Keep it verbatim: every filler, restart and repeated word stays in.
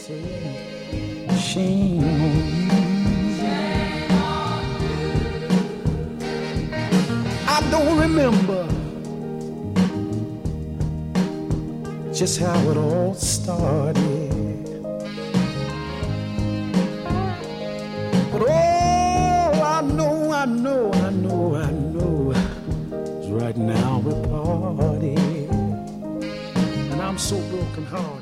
say shame on you. I don't remember just how it all started, but oh, I know, I know, I know, I know, right now we're partying, and I'm so broken hearted.